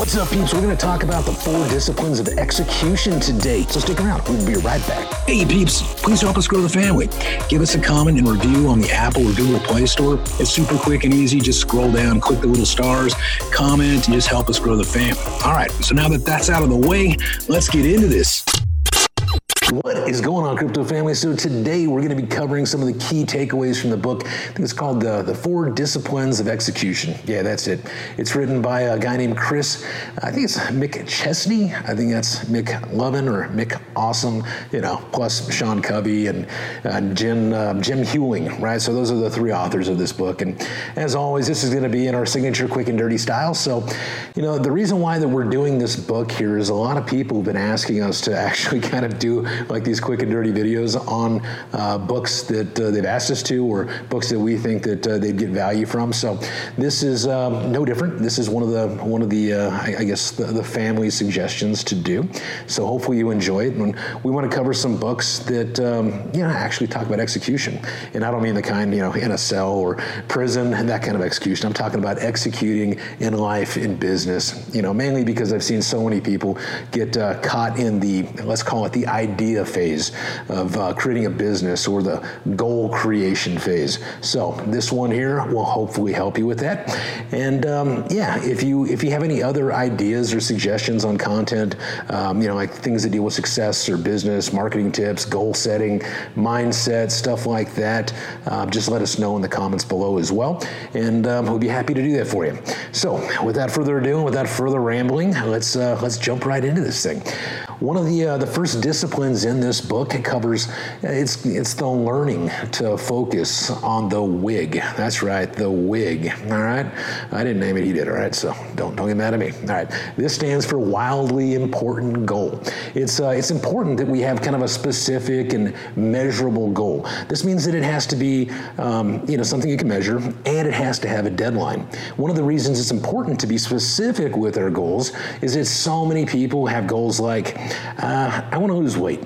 What's up, peeps? We're going to talk about the 4 disciplines of execution today. So stick around. We'll be right back. Hey, peeps, please help us grow the family. Give us a comment and review on the Apple or Google Play Store. It's super quick and easy. Just scroll down, click the little stars, comment, and just help us grow the family. All right, so now that that's out of the way, let's get into this. What is going on, crypto family? So today we're going to be covering some of the key takeaways from the book. I think it's called the 4 Disciplines of Execution. Yeah, that's it. It's written by a guy named Chris. I think it's Mick Chesney. I think that's Mick Lovin or Mick Awesome, plus Sean Covey and Jim Hewling, right? So those are the 3 authors of this book. And as always, this is going to be in our signature quick and dirty style. So, the reason why that we're doing this book here is a lot of people have been asking us to actually kind of do like these quick and dirty videos on books that they've asked us to, or books that we think that they'd get value from. So this is no different. This is one of the family suggestions to do. So hopefully you enjoy it. And we want to cover some books that actually talk about execution. And I don't mean the kind in a cell or prison and that kind of execution. I'm talking about executing in life, in business. Mainly because I've seen so many people get caught in the, let's call it the idea phase of creating a business, or the goal creation phase. So this one here will hopefully help you with that. And if you have any other ideas or suggestions on content, like things that deal with success or business, marketing tips, goal setting, mindset, stuff like that, just let us know in the comments below as well. And we'll be happy to do that for you. So without further ado and without further rambling, let's jump right into this thing. One of the first disciplines in this book covers, it's the learning to focus on the WIG. That's right, the WIG. All right, I didn't name it, he did. All right, so don't get mad at me. All right, this stands for wildly important goal. It's important that we have kind of a specific and measurable goal. This means that it has to be something you can measure, and it has to have a deadline. One of the reasons it's important to be specific with our goals is that so many people have goals like, I want to lose weight,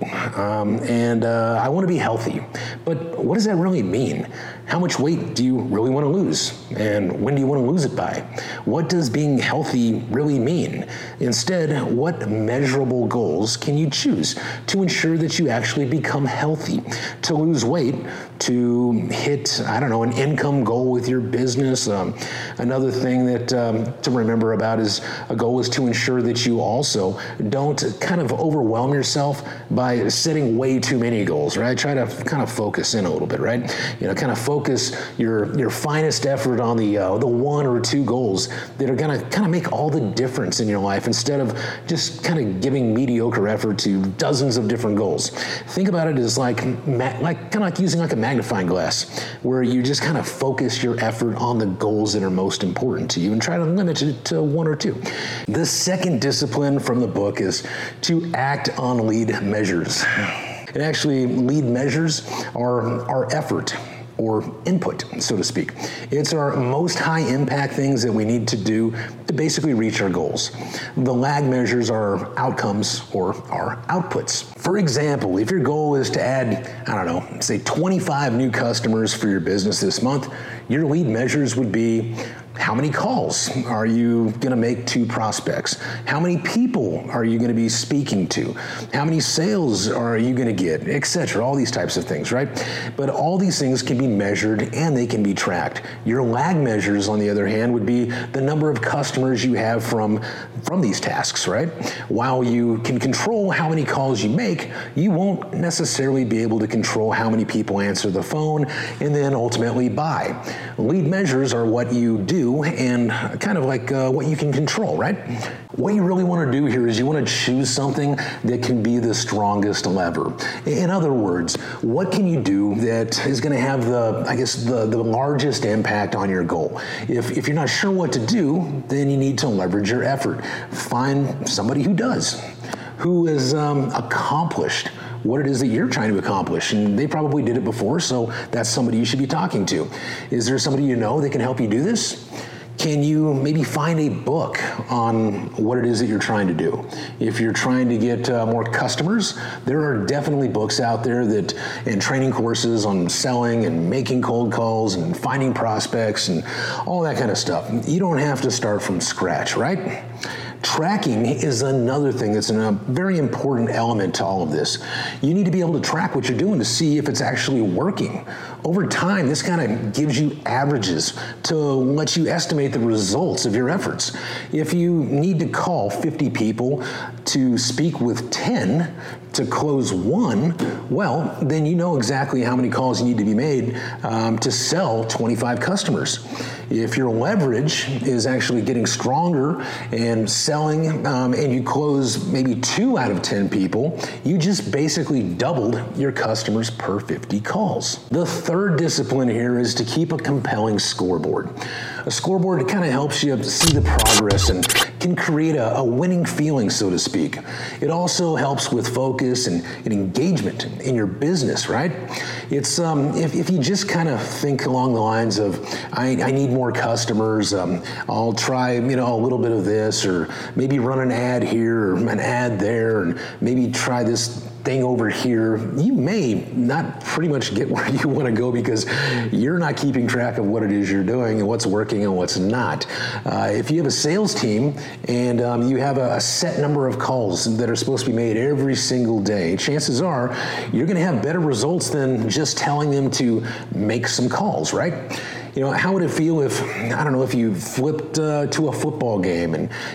and I want to be healthy. But what does that really mean? How much weight do you really want to lose? And when do you want to lose it by? What does being healthy really mean? Instead, what measurable goals can you choose to ensure that you actually become healthy? To lose weight, to hit, an income goal with your business. Another thing that to remember about is a goal is to ensure that you also don't kind of overwhelm yourself by setting way too many goals, right? Try to kind of focus in a little bit, right? Kind of focus your finest effort on the 1 or 2 goals that are going to kind of make all the difference in your life, instead of just kind of giving mediocre effort to dozens of different goals. Think about it as like using like a magnifying glass, where you just kind of focus your effort on the goals that are most important to you and try to limit it to 1 or 2. The second discipline from the book is to act on lead measures. And actually, lead measures are effort, or input, so to speak. It's our most high impact things that we need to do to basically reach our goals. The lag measures are outcomes, or our outputs. For example, if your goal is to add, say 25 new customers for your business this month, your lead measures would be, how many calls are you going to make to prospects? How many people are you going to be speaking to? How many sales are you going to get, etc.? All these types of things, right? But all these things can be measured and they can be tracked. Your lag measures, on the other hand, would be the number of customers you have from these tasks, right? While you can control how many calls you make, you won't necessarily be able to control how many people answer the phone and then ultimately buy. Lead measures are what you do and kind of like what you can control, right? What you really want to do here is you want to choose something that can be the strongest lever. In other words, what can you do that is going to have the largest impact on your goal? If you're not sure what to do, then you need to leverage your effort. Find somebody who does, who has accomplished what it is that you're trying to accomplish, and they probably did it before, so that's somebody you should be talking to. Is there somebody you know that can help you do this? Can you maybe find a book on what it is that you're trying to do? If you're trying to get more customers, there are definitely books out there and training courses on selling and making cold calls and finding prospects and all that kind of stuff. You don't have to start from scratch, right? Tracking is another thing that's a very important element to all of this. You need to be able to track what you're doing to see if it's actually working. Over time, this kind of gives you averages to let you estimate the results of your efforts. If you need to call 50 people to speak with 10 to close 1, well, then you know exactly how many calls need to be made to sell 25 customers. If your leverage is actually getting stronger and selling and you close maybe 2 out of 10 people, you just basically doubled your customers per 50 calls. The third discipline here is to keep a compelling scoreboard. A scoreboard kind of helps you see the progress and can create a winning feeling, so to speak. It also helps with focus and engagement in your business, right? It's if you just kind of think along the lines of, I need more customers, I'll try a little bit of this, or maybe run an ad here or an ad there, and maybe try this thing over here, you may not pretty much get where you want to go because you're not keeping track of what it is you're doing and what's working and what's not. If you have a sales team and you have a set number of calls that are supposed to be made every single day, chances are you're going to have better results than just telling them to make some calls, right? How would it feel if you flipped to a football game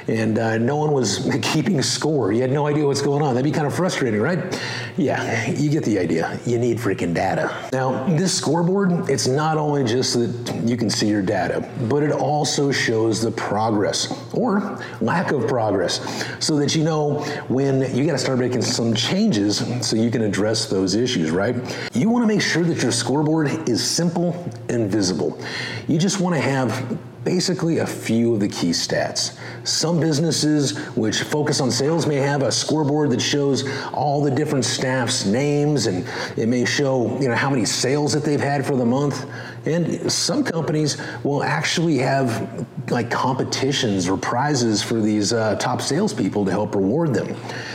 and no one was keeping score? You had no idea what's going on. That'd be kind of frustrating, right? Yeah, you get the idea. You need freaking data. Now, this scoreboard, it's not only just that you can see your data, but it also shows the progress or lack of progress so that you know when you got to start making some changes so you can address those issues, right? You want to make sure that your scoreboard is simple and visible. You just want to have basically a few of the key stats. Some businesses which focus on sales may have a scoreboard that shows all the different staff's names, and it may show how many sales that they've had for the month. And some companies will actually have like competitions or prizes for these top salespeople to help reward them.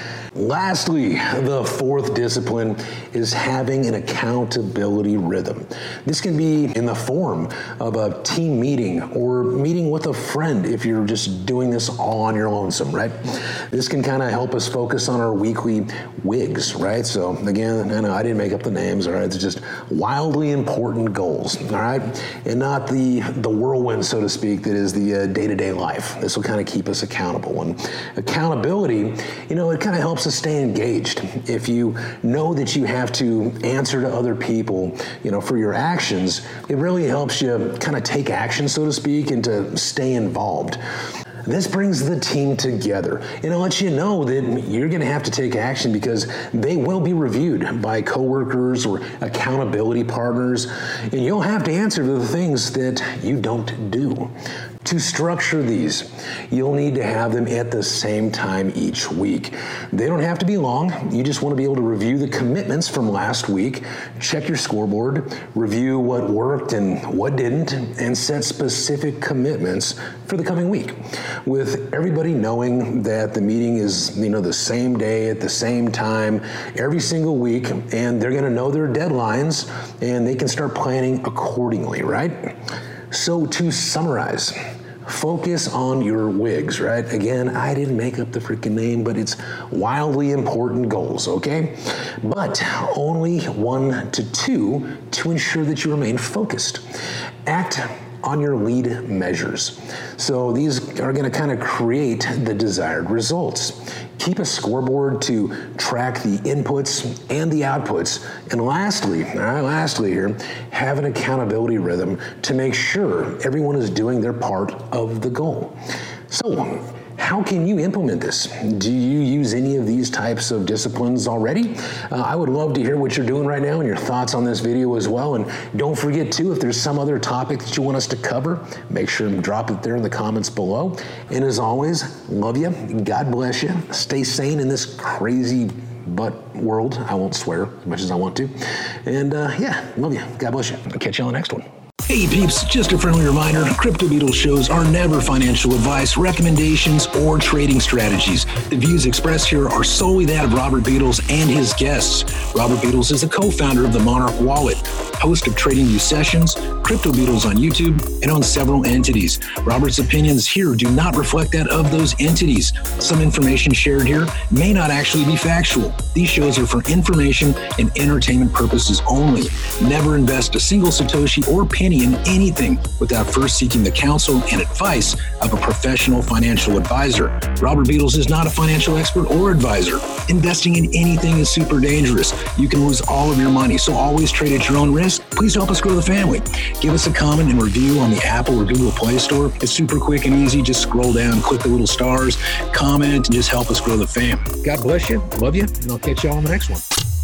Lastly, the fourth discipline is having an accountability rhythm. This can be in the form of a team meeting or meeting with a friend if you're just doing this all on your lonesome, right? This can kind of help us focus on our weekly WIGs, right? So again, I know I didn't make up the names, all right? It's just wildly important goals, all right? And not the whirlwind, so to speak, that is the day-to-day life. This will kind of keep us accountable. And accountability, it kind of helps us stay engaged. If you know that you have to answer to other people, for your actions, it really helps you kind of take action, so to speak, and to stay involved. This brings the team together, and it lets you know that you're going to have to take action because they will be reviewed by coworkers or accountability partners, and you'll have to answer to the things that you don't do. To structure these, you'll need to have them at the same time each week. They don't have to be long. You just want to be able to review the commitments from last week, check your scoreboard, review what worked and what didn't, and set specific commitments for the coming week. With everybody knowing that the meeting is, the same day at the same time every single week, and they're going to know their deadlines, and they can start planning accordingly, right? So to summarize, focus on your WIGs, right? Again, I didn't make up the freaking name, but it's wildly important goals, okay? But only 1 to 2 to ensure that you remain focused. Act on your lead measures. So these are going to kind of create the desired results. Keep a scoreboard to track the inputs and the outputs. And lastly here, have an accountability rhythm to make sure everyone is doing their part of the goal. So, how can you implement this? Do you use any of these types of disciplines already? I would love to hear what you're doing right now and your thoughts on this video as well. And don't forget too, if there's some other topic that you want us to cover, make sure to drop it there in the comments below. And as always, love you. God bless you. Stay sane in this crazy butt world. I won't swear as much as I want to. And love you. God bless you. I'll catch you on the next one. Hey peeps, just a friendly reminder, Crypto Beatles shows are never financial advice, recommendations, or trading strategies. The views expressed here are solely that of Robert Beatles and his guests. Robert Beatles is the co-founder of the Monarch Wallet, host of Trading View Sessions, Crypto Beatles on YouTube, and owns several entities. Robert's opinions here do not reflect that of those entities. Some information shared here may not actually be factual. These shows are for information and entertainment purposes only. Never invest a single Satoshi or penny in anything without first seeking the counsel and advice of a professional financial advisor. Robert Beatles is not a financial expert or advisor. Investing in anything is super dangerous. You can lose all of your money, so always trade at your own risk. Please help us grow the family. Give us a comment and review on the Apple or Google Play Store. It's super quick and easy. Just scroll down, click the little stars, comment, and just help us grow the fam. God bless you. Love you. And I'll catch you all on the next one.